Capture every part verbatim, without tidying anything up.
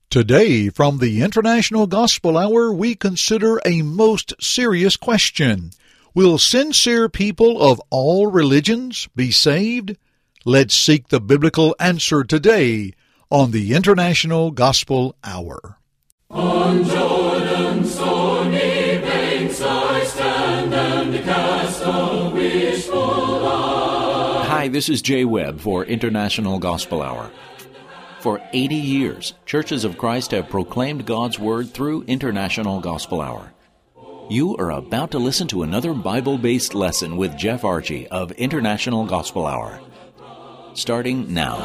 Today, from the International Gospel Hour, we consider a most serious question. Will sincere people of all religions be saved? Let's seek the biblical answer today on the International Gospel Hour. On Jordan's stormy banks I stand and cast a wishful eye. Hi, this is Jay Webb for International Gospel Hour. For eighty years, Churches of Christ have proclaimed God's Word through International Gospel Hour. You are about to listen to another Bible-based lesson with Jeff Archie of International Gospel Hour. Starting now.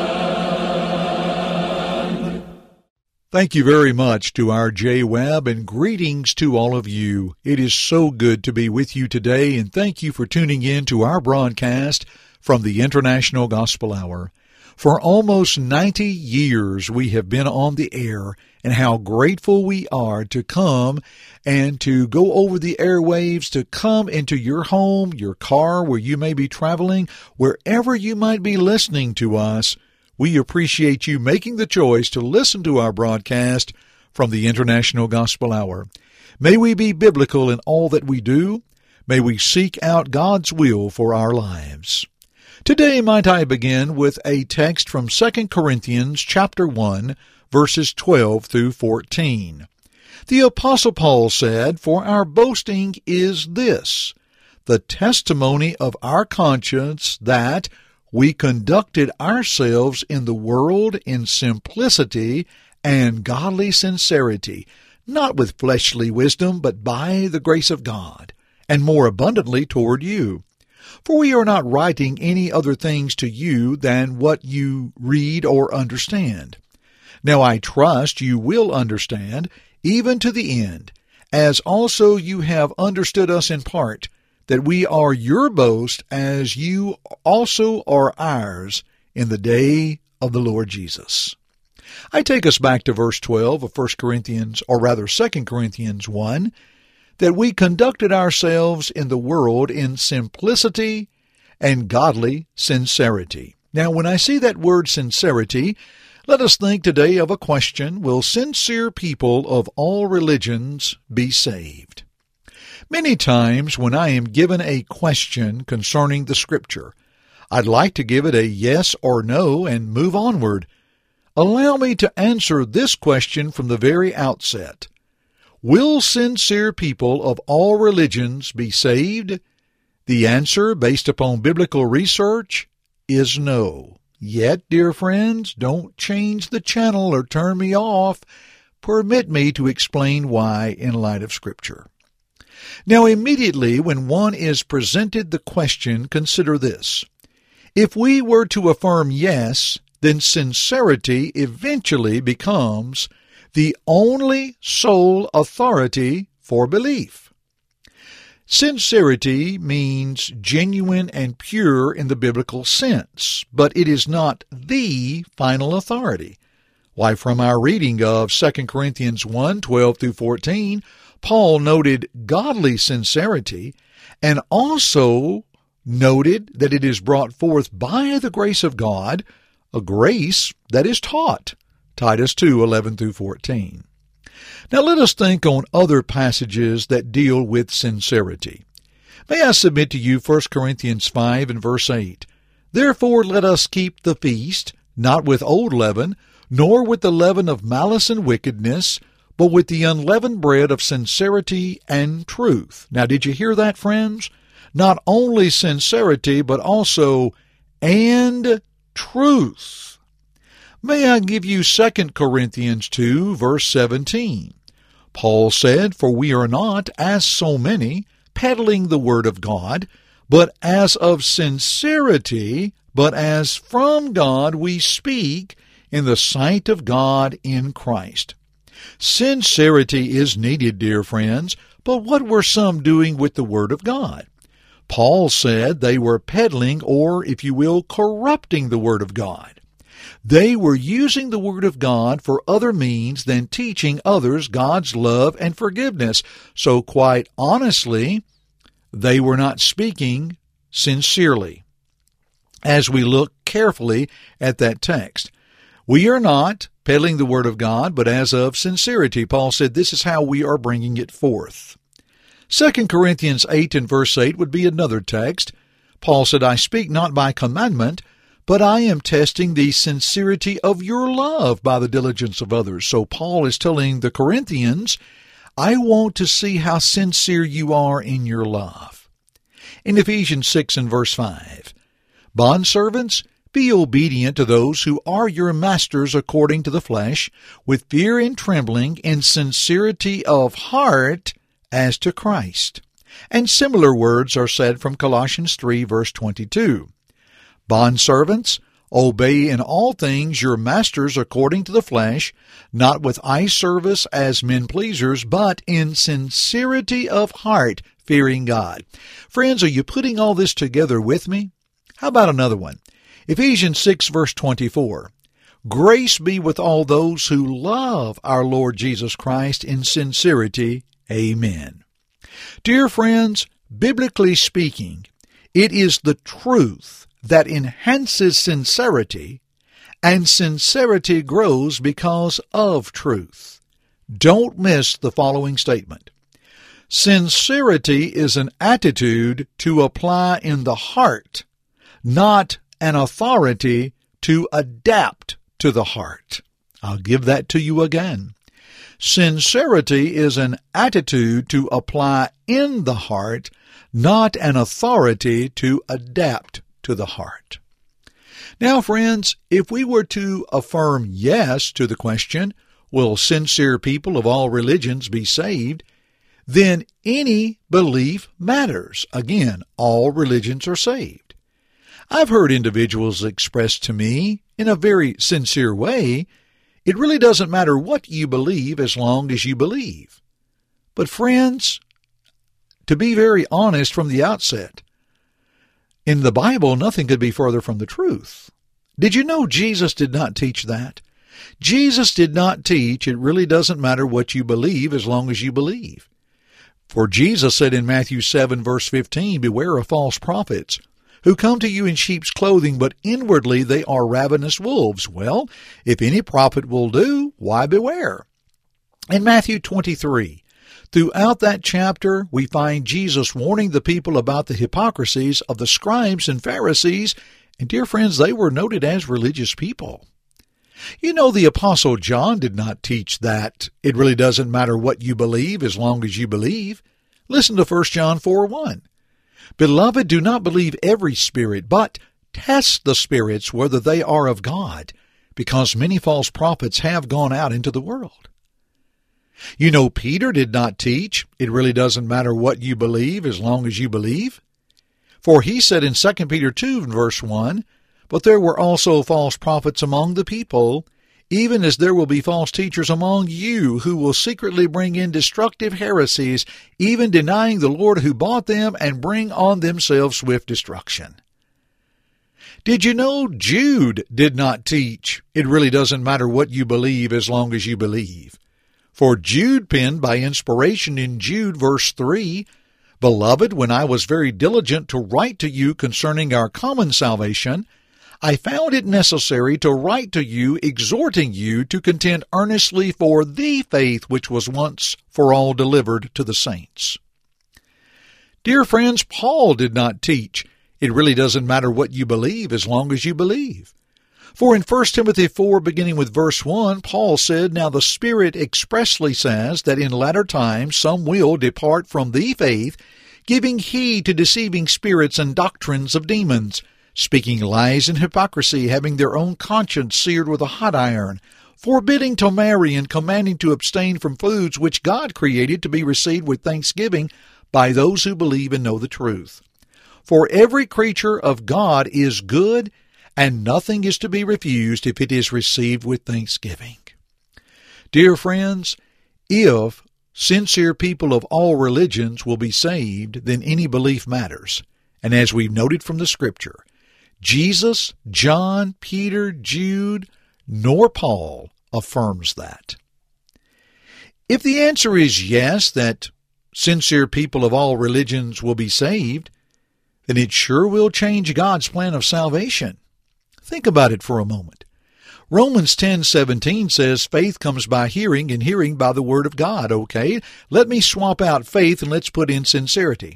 Thank you very much to our Jay Webb, and greetings to all of you. It is so good to be with you today, and thank you for tuning in to our broadcast from the International Gospel Hour. For almost ninety years we have been on the air, and how grateful we are to come and to go over the airwaves, to come into your home, your car, where you may be traveling, wherever you might be listening to us. We appreciate you making the choice to listen to our broadcast from the International Gospel Hour. May we be biblical in all that we do. May we seek out God's will for our lives. Today, might I begin with a text from Second Corinthians chapter one, verses twelve through fourteen. The Apostle Paul said, "For our boasting is this, the testimony of our conscience, that we conducted ourselves in the world in simplicity and godly sincerity, not with fleshly wisdom, but by the grace of God, and more abundantly toward you. For we are not writing any other things to you than what you read or understand. Now I trust you will understand, even to the end, as also you have understood us in part, that we are your boast, as you also are ours in the day of the Lord Jesus." I take us back to verse twelve of First Corinthians, or rather Second Corinthians one, that we conducted ourselves in the world in simplicity and godly sincerity. Now, when I see that word sincerity, let us think today of a question: will sincere people of all religions be saved? Many times when I am given a question concerning the Scripture, I'd like to give it a yes or no and move onward. Allow me to answer this question from the very outset. Will sincere people of all religions be saved? The answer, based upon biblical research, is no. Yet, dear friends, don't change the channel or turn me off. Permit me to explain why in light of Scripture. Now, immediately when one is presented the question, consider this. If we were to affirm yes, then sincerity eventually becomes the only sole authority for belief. Sincerity means genuine and pure in the biblical sense, but it is not the final authority. Why, from our reading of Second Corinthians one, twelve through fourteen, Paul noted godly sincerity and also noted that it is brought forth by the grace of God, a grace that is taught. Titus two, eleven through fourteen. Now let us think on other passages that deal with sincerity. May I submit to you First Corinthians five and verse eight. "Therefore let us keep the feast, not with old leaven, nor with the leaven of malice and wickedness, but with the unleavened bread of sincerity and truth." Now did you hear that, friends? Not only sincerity, but also and truth. May I give you Second Corinthians two, verse seventeen. Paul said, "For we are not, as so many, peddling the word of God, but as of sincerity, but as from God we speak, in the sight of God in Christ." Sincerity is needed, dear friends, but what were some doing with the word of God? Paul said they were peddling, or, if you will, corrupting the word of God. They were using the Word of God for other means than teaching others God's love and forgiveness. So quite honestly, they were not speaking sincerely. As we look carefully at that text, we are not, peddling the Word of God, but as of sincerity. Paul said this is how we are bringing it forth. Second Corinthians eight and verse eight would be another text. Paul said, I speak not by commandment, but I am testing the sincerity of your love by the diligence of others. So Paul is telling the Corinthians, I want to see how sincere you are in your love. In Ephesians six and verse five, bondservants, be obedient to those who are your masters according to the flesh, with fear and trembling, in sincerity of heart as to Christ. And similar words are said from Colossians three, verse twenty-two. Bondservants, obey in all things your masters according to the flesh, not with eye service as men pleasers, but in sincerity of heart, fearing God. Friends, are you putting all this together with me? How about another one? Ephesians six, verse twenty-four. Grace be with all those who love our Lord Jesus Christ in sincerity. Amen. Dear friends, biblically speaking, it is the truth that enhances sincerity, and sincerity grows because of truth. Don't miss the following statement. Sincerity is an attitude to apply in the heart, not an authority to adapt to the heart. I'll give that to you again. Sincerity is an attitude to apply in the heart, not an authority to adapt to the heart. Now, friends, if we were to affirm yes to the question, will sincere people of all religions be saved? Then any belief matters. Again, all religions are saved. I've heard individuals express to me, in a very sincere way, it really doesn't matter what you believe as long as you believe. But friends, to be very honest from the outset, in the Bible, nothing could be further from the truth. Did you know Jesus did not teach that? Jesus did not teach it really doesn't matter what you believe as long as you believe. For Jesus said in Matthew seven, verse fifteen, beware of false prophets, who come to you in sheep's clothing, but inwardly they are ravenous wolves. Well, if any prophet will do, why beware? In Matthew twenty-three, throughout that chapter, we find Jesus warning the people about the hypocrisies of the scribes and Pharisees, and dear friends, they were noted as religious people. You know, the Apostle John did not teach that it really doesn't matter what you believe as long as you believe. Listen to First John four one. Beloved, do not believe every spirit, but test the spirits whether they are of God, because many false prophets have gone out into the world. You know, Peter did not teach it really doesn't matter what you believe as long as you believe. For he said in Second Peter two, verse one, but there were also false prophets among the people, even as there will be false teachers among you who will secretly bring in destructive heresies, even denying the Lord who bought them, and bring on themselves swift destruction. Did you know Jude did not teach it really doesn't matter what you believe as long as you believe? For Jude penned by inspiration in Jude verse three, Beloved, when I was very diligent to write to you concerning our common salvation, I found it necessary to write to you, exhorting you to contend earnestly for the faith which was once for all delivered to the saints. Dear friends, Paul did not teach it really doesn't matter what you believe as long as you believe. For in First Timothy four, beginning with verse one, Paul said, Now the Spirit expressly says that in latter times some will depart from the faith, giving heed to deceiving spirits and doctrines of demons, speaking lies and hypocrisy, having their own conscience seared with a hot iron, forbidding to marry and commanding to abstain from foods which God created to be received with thanksgiving by those who believe and know the truth. For every creature of God is good, and nothing is to be refused if it is received with thanksgiving. Dear friends, if sincere people of all religions will be saved, then any belief matters. And as we've noted from the Scripture, Jesus, John, Peter, Jude, nor Paul affirms that. If the answer is yes, that sincere people of all religions will be saved, then it sure will change God's plan of salvation. Think about it for a moment. Romans ten seventeen says faith comes by hearing, and hearing by the Word of God. Okay, let me swap out faith and let's put in sincerity.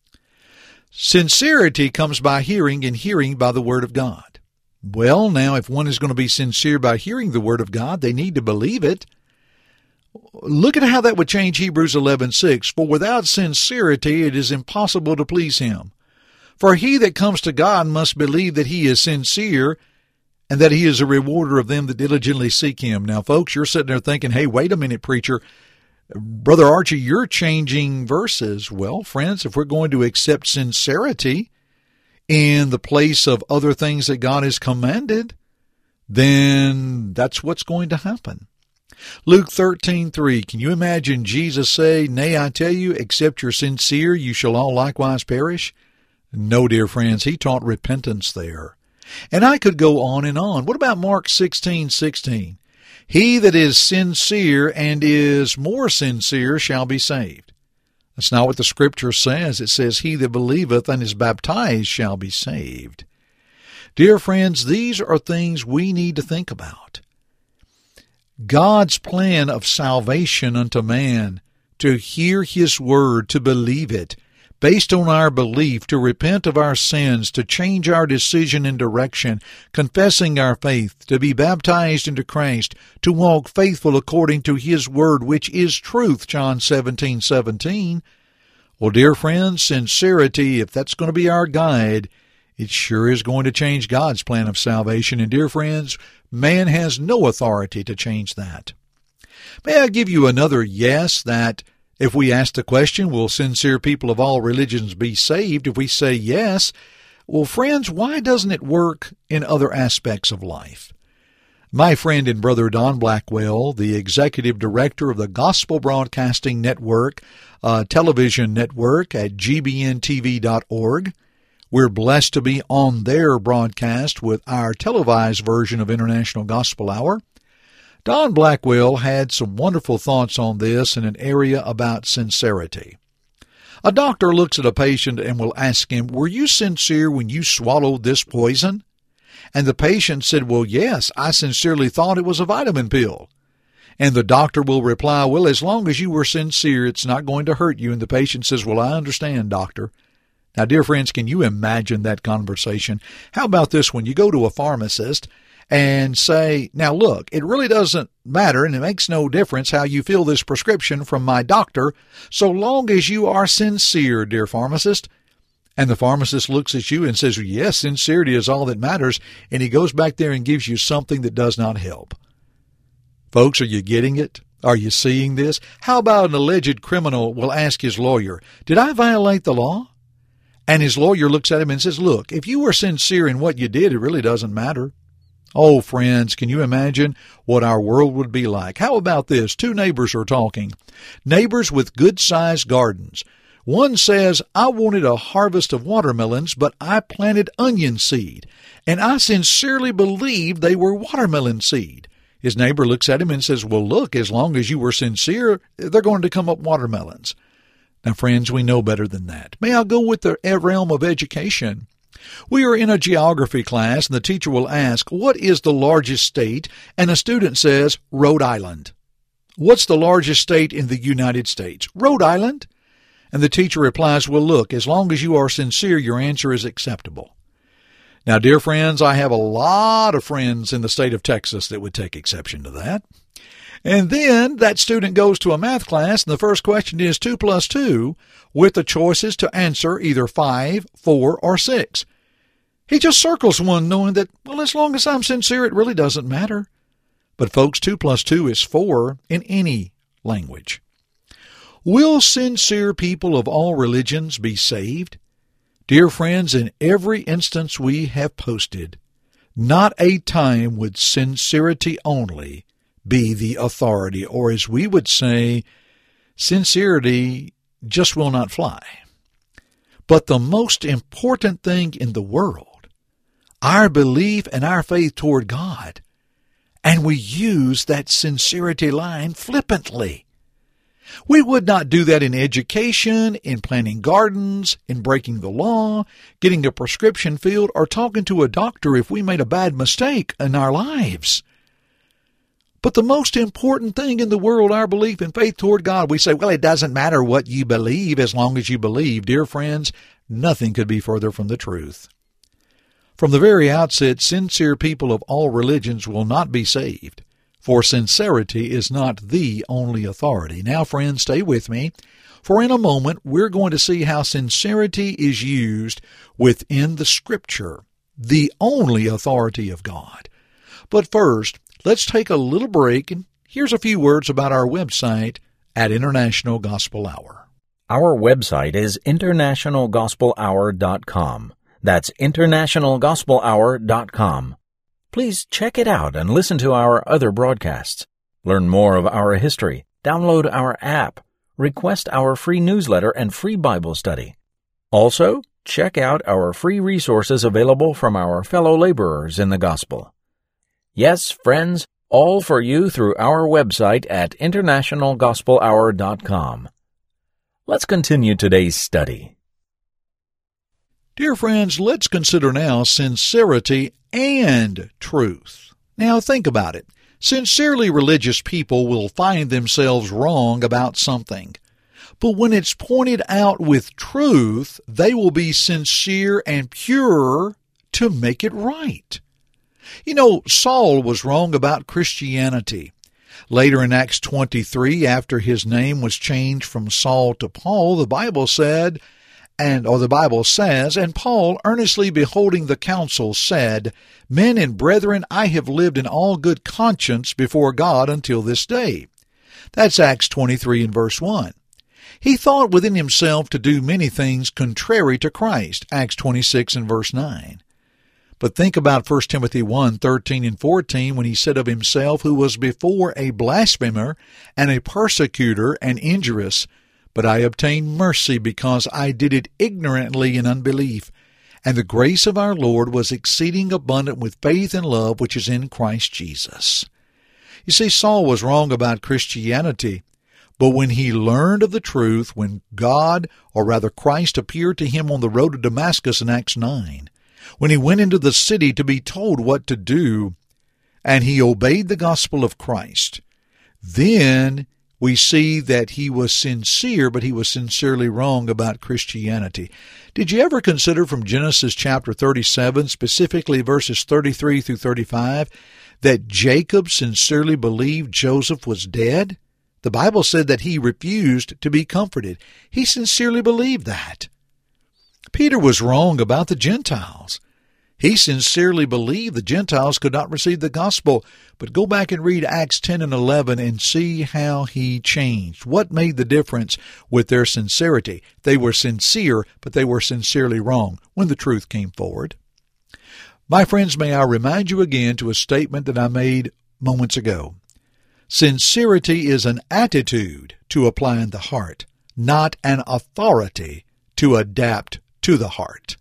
Sincerity comes by hearing, and hearing by the Word of God. Well, now, if one is going to be sincere by hearing the Word of God, they need to believe it. Look at how that would change Hebrews eleven six. For without sincerity it is impossible to please Him. For he that comes to God must believe that He is sincere, and that He is a rewarder of them that diligently seek Him. Now, folks, you're sitting there thinking, hey, wait a minute, preacher. Brother Archie, you're changing verses. Well, friends, if we're going to accept sincerity in the place of other things that God has commanded, then that's what's going to happen. Luke thirteen three, can you imagine Jesus say, nay, I tell you, except you're sincere, you shall all likewise perish? No, dear friends, He taught repentance there. And I could go on and on. What about Mark sixteen sixteen? He that is sincere and is more sincere shall be saved. That's not what the Scripture says. It says, he that believeth and is baptized shall be saved. Dear friends, these are things we need to think about. God's plan of salvation unto man, to hear His word, to believe it, based on our belief, to repent of our sins, to change our decision and direction, confessing our faith, to be baptized into Christ, to walk faithful according to His word, which is truth, John seventeen seventeen. Well, dear friends, sincerity, if that's going to be our guide, it sure is going to change God's plan of salvation. And dear friends, man has no authority to change that. May I give you another yes, that if we ask the question, will sincere people of all religions be saved? If we say yes, well, friends, why doesn't it work in other aspects of life? My friend and brother Don Blackwell, the executive director of the Gospel Broadcasting Network, uh, television network at G B N T V dot org, we're blessed to be on their broadcast with our televised version of International Gospel Hour. Don Blackwell had some wonderful thoughts on this in an area about sincerity. A doctor looks at a patient and will ask him, were you sincere when you swallowed this poison? And the patient said, well, yes, I sincerely thought it was a vitamin pill. And the doctor will reply, well, as long as you were sincere, it's not going to hurt you. And the patient says, well, I understand, doctor. Now, dear friends, can you imagine that conversation? How about this one? You go to a pharmacist and say, now look, it really doesn't matter and it makes no difference how you fill this prescription from my doctor, so long as you are sincere, dear pharmacist. And the pharmacist looks at you and says, yes, sincerity is all that matters, and he goes back there and gives you something that does not help. Folks, are you getting it? Are you seeing this? How about an alleged criminal will ask his lawyer, did I violate the law? And his lawyer looks at him and says, look, if you were sincere in what you did, it really doesn't matter. Oh, friends, can you imagine what our world would be like? How about this? Two neighbors are talking. Neighbors with good-sized gardens. One says, I wanted a harvest of watermelons, but I planted onion seed, and I sincerely believed they were watermelon seed. His neighbor looks at him and says, well, look, as long as you were sincere, they're going to come up watermelons. Now, friends, we know better than that. May I go with the realm of education? We are in a geography class, and the teacher will ask, what is the largest state? And a student says, Rhode Island. What's the largest state in the United States? Rhode Island. And the teacher replies, well, look, as long as you are sincere, your answer is acceptable. Now, dear friends, I have a lot of friends in the state of Texas that would take exception to that. And then that student goes to a math class, and the first question is two plus two, with the choices to answer either five, four, or six. He just circles one, knowing that, well, as long as I'm sincere, it really doesn't matter. But, folks, two plus two is four in any language. Will sincere people of all religions be saved? Dear friends, in every instance we have posted, not a time would sincerity only be the authority, or as we would say, sincerity just will not fly. But the most important thing in the world, our belief and our faith toward God, and we use that sincerity line flippantly. We would not do that in education, in planting gardens, in breaking the law, getting a prescription filled, or talking to a doctor if we made a bad mistake in our lives. But the most important thing in the world, our belief and faith toward God, we say, well, it doesn't matter what you believe as long as you believe. Dear friends, nothing could be further from the truth. From the very outset, sincere people of all religions will not be saved, for sincerity is not the only authority. Now, friends, stay with me, for in a moment we're going to see how sincerity is used within the Scripture, the only authority of God. But first, let's take a little break, and here's a few words about our website at International Gospel Hour. Our website is international gospel hour dot com. That's international gospel hour dot com. Please check it out and listen to our other broadcasts. Learn more of our history, download our app, request our free newsletter and free Bible study. Also, check out our free resources available from our fellow laborers in the gospel. Yes, friends, all for you through our website at international gospel hour dot com. Let's continue today's study. Dear friends, let's consider now sincerity and truth. Now think about it. Sincerely religious people will find themselves wrong about something. But when it's pointed out with truth, they will be sincere and pure to make it right. You know, Saul was wrong about Christianity. Later in Acts twenty-three, after his name was changed from Saul to Paul, the Bible said, and or the Bible says, and Paul, earnestly beholding the council, said, Men and brethren, I have lived in all good conscience before God until this day. That's Acts twenty-three and verse one. He thought within himself to do many things contrary to Christ, Acts twenty-six and verse nine. But think about First Timothy one, thirteen and fourteen, when he said of himself, who was before a blasphemer and a persecutor and injurious, but I obtained mercy because I did it ignorantly in unbelief. And the grace of our Lord was exceeding abundant with faith and love which is in Christ Jesus. You see, Saul was wrong about Christianity, but when he learned of the truth, when God, or rather Christ, appeared to him on the road to Damascus in Acts nine, when he went into the city to be told what to do, and he obeyed the gospel of Christ, then we see that he was sincere, but he was sincerely wrong about Christianity. Did you ever consider from Genesis chapter thirty-seven, specifically verses thirty-three through thirty-five, that Jacob sincerely believed Joseph was dead? The Bible said that he refused to be comforted. He sincerely believed that. Peter was wrong about the Gentiles. He sincerely believed the Gentiles could not receive the gospel. But go back and read Acts ten and eleven and see how he changed. What made the difference with their sincerity? They were sincere, but they were sincerely wrong when the truth came forward. My friends, may I remind you again to a statement that I made moments ago. Sincerity is an attitude to apply in the heart, not an authority to adapt to the heart.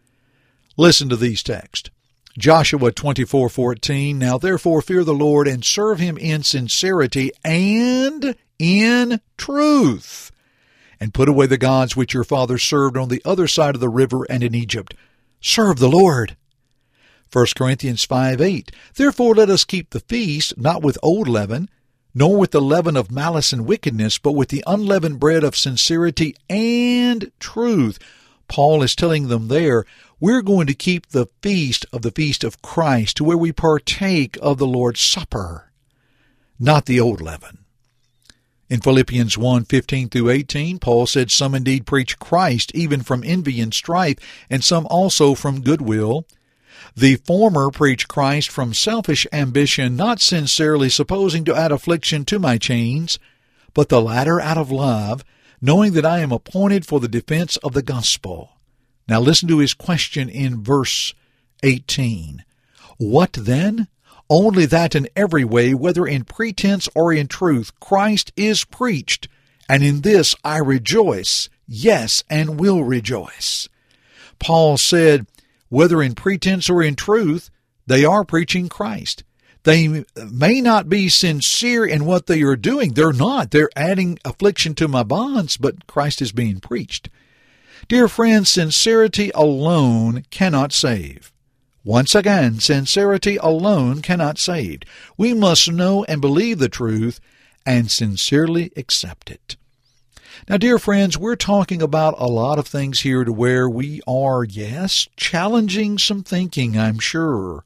Listen to these texts. Joshua twenty-four fourteen, Now therefore fear the Lord and serve him in sincerity and in truth, and put away the gods which your fathers served on the other side of the river and in Egypt. Serve the Lord. First Corinthians five eight, Therefore let us keep the feast, not with old leaven, nor with the leaven of malice and wickedness, but with the unleavened bread of sincerity and truth. Paul is telling them there, we're going to keep the feast of the feast of Christ, to where we partake of the Lord's Supper, not the old leaven. In Philippians one fifteen through eighteen, Paul said, Some indeed preach Christ, even from envy and strife, and some also from goodwill. The former preach Christ from selfish ambition, not sincerely supposing to add affliction to my chains, but the latter out of love, knowing that I am appointed for the defense of the gospel. Now listen to his question in verse eighteen. What then? Only that in every way, whether in pretense or in truth, Christ is preached, and in this I rejoice, yes, and will rejoice. Paul said, whether in pretense or in truth, they are preaching Christ. They may not be sincere in what they are doing. They're not. They're adding affliction to my bonds, but Christ is being preached. Dear friends, sincerity alone cannot save. Once again, sincerity alone cannot save. We must know and believe the truth and sincerely accept it. Now, dear friends, we're talking about a lot of things here to where we are, yes, challenging some thinking, I'm sure.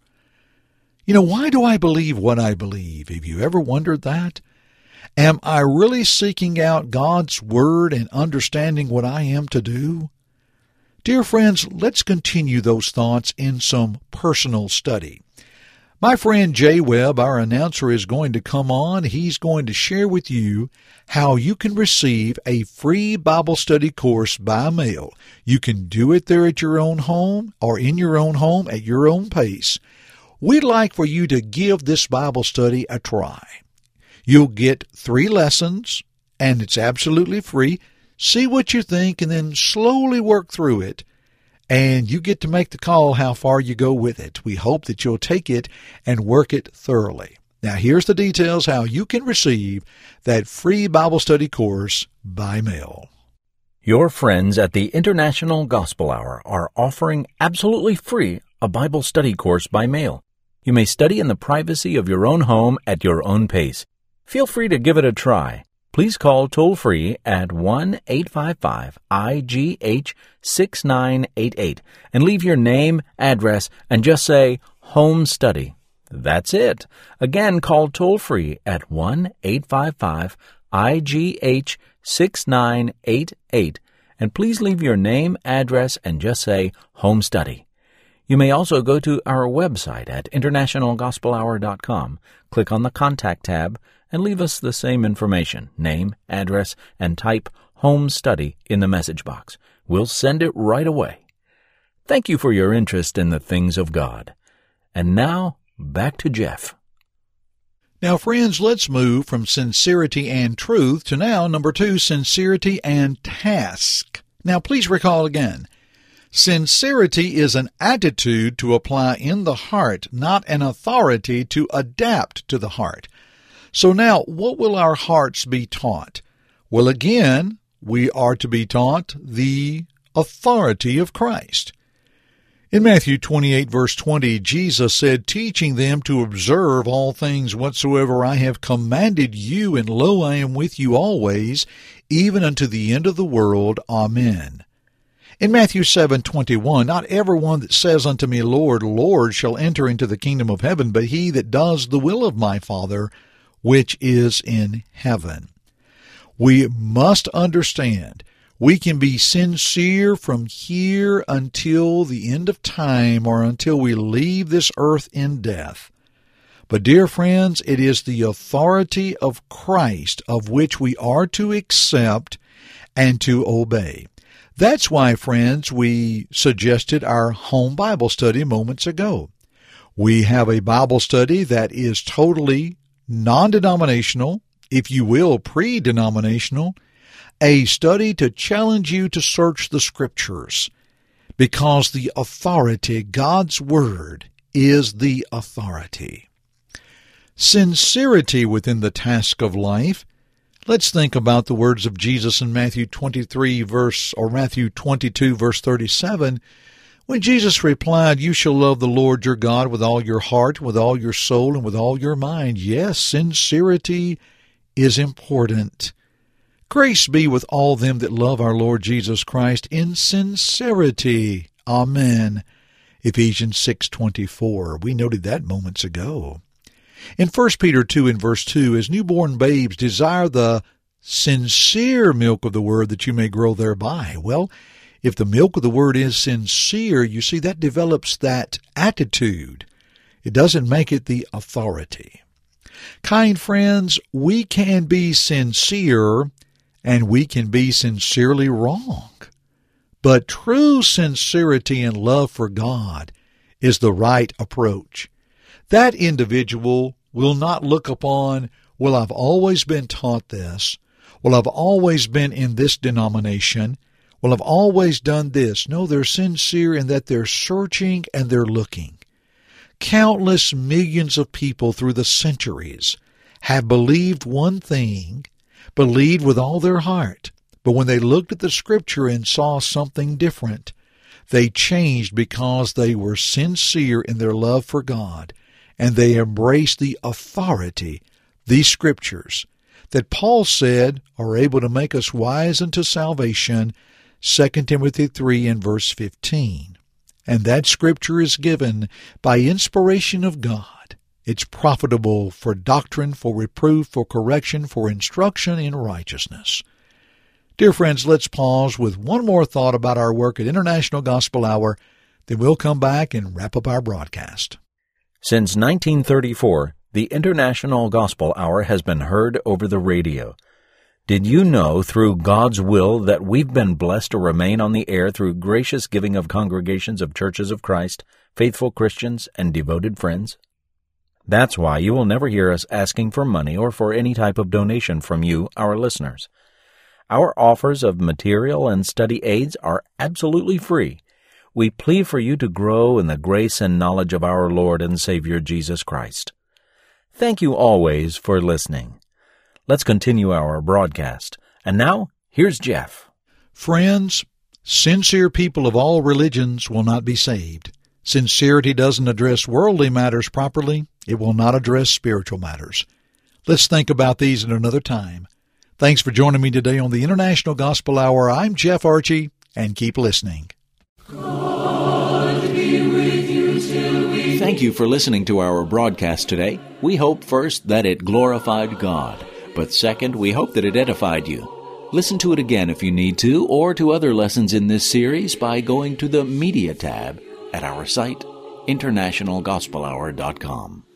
You know, why do I believe what I believe? Have you ever wondered that? Am I really seeking out God's Word and understanding what I am to do? Dear friends, let's continue those thoughts in some personal study. My friend Jay Webb, our announcer, is going to come on. He's going to share with you how you can receive a free Bible study course by mail. You can do it there at your own home or in your own home at your own pace. We'd like for you to give this Bible study a try. You'll get three lessons, and it's absolutely free. See what you think, and then slowly work through it. And you get to make the call how far you go with it. We hope that you'll take it and work it thoroughly. Now, here's the details how you can receive that free Bible study course by mail. Your friends at the International Gospel Hour are offering absolutely free a Bible study course by mail. You may study in the privacy of your own home at your own pace. Feel free to give it a try. Please call toll-free at one eight five five I G H six nine eight eight and leave your name, address, and just say Home Study. That's it. Again, call toll-free at one eight five five I G H six nine eight eight and please leave your name, address, and just say Home Study. You may also go to our website at international gospel hour dot com, click on the Contact tab, and leave us the same information, name, address, and type Home Study in the message box. We'll send it right away. Thank you for your interest in the things of God. And now, back to Jeff. Now, friends, let's move from sincerity and truth to now, number two, sincerity and task. Now, please recall again, sincerity is an attitude to apply in the heart, not an authority to adapt to the heart. So now, what will our hearts be taught? Well, again, we are to be taught the authority of Christ. In Matthew twenty-eight, verse twenty, Jesus said, teaching them to observe all things whatsoever I have commanded you, and lo, I am with you always, even unto the end of the world. Amen. In Matthew seven twenty-one, not every one that says unto me, Lord, Lord, shall enter into the kingdom of heaven, but he that does the will of my Father, which is in heaven. We must understand we can be sincere from here until the end of time or until we leave this earth in death. But, dear friends, it is the authority of Christ of which we are to accept and to obey. That's why, friends, we suggested our home Bible study moments ago. We have a Bible study that is totally non-denominational, if you will, pre-denominational, a study to challenge you to search the Scriptures, because the authority, God's Word, is the authority. Sincerity within the task of life. Let's think about the words of Jesus in Matthew twenty-three, verse, or Matthew twenty-two, verse thirty-seven, when Jesus replied, you shall love the Lord your God with all your heart, with all your soul, and with all your mind. Yes, sincerity is important. Grace be with all them that love our Lord Jesus Christ in sincerity. Amen. Ephesians six twenty-four. We noted that moments ago. In First Peter two and verse two, as newborn babes desire the sincere milk of the word that you may grow thereby. Well, if the milk of the word is sincere, you see, that develops that attitude. It doesn't make it the authority. Kind friends, we can be sincere and we can be sincerely wrong. But true sincerity and love for God is the right approach. That individual will not look upon, well, I've always been taught this. Well, I've always been in this denomination. Well, I've always done this. No, they're sincere in that they're searching and they're looking. Countless millions of people through the centuries have believed one thing, believed with all their heart. But when they looked at the Scripture and saw something different, They changed because they were sincere in their love for God, and they embraced the authority, these Scriptures, that Paul said are able to make us wise unto salvation, Second Timothy three and verse fifteen. And that Scripture is given by inspiration of God. It's profitable for doctrine, for reproof, for correction, for instruction in righteousness. Dear friends, let's pause with one more thought about our work at International Gospel Hour, then we'll come back and wrap up our broadcast. Since nineteen thirty-four, the International Gospel Hour has been heard over the radio. Did you know through God's will that we've been blessed to remain on the air through gracious giving of congregations of churches of Christ, faithful Christians, and devoted friends? That's why you will never hear us asking for money or for any type of donation from you, our listeners. Our offers of material and study aids are absolutely free. We plead for you to grow in the grace and knowledge of our Lord and Savior Jesus Christ. Thank you always for listening. Let's continue our broadcast. And now, here's Jeff. Friends, sincere people of all religions will not be saved. Sincerity doesn't address worldly matters properly. It will not address spiritual matters. Let's think about these at another time. Thanks for joining me today on the International Gospel Hour. I'm Jeff Archie, and keep listening. God be with you till we... Thank you for listening to our broadcast today. We hope first that it glorified God, but second, we hope that it edified you. Listen to it again if you need to, or to other lessons in this series by going to the Media tab at our site, international gospel hour dot com.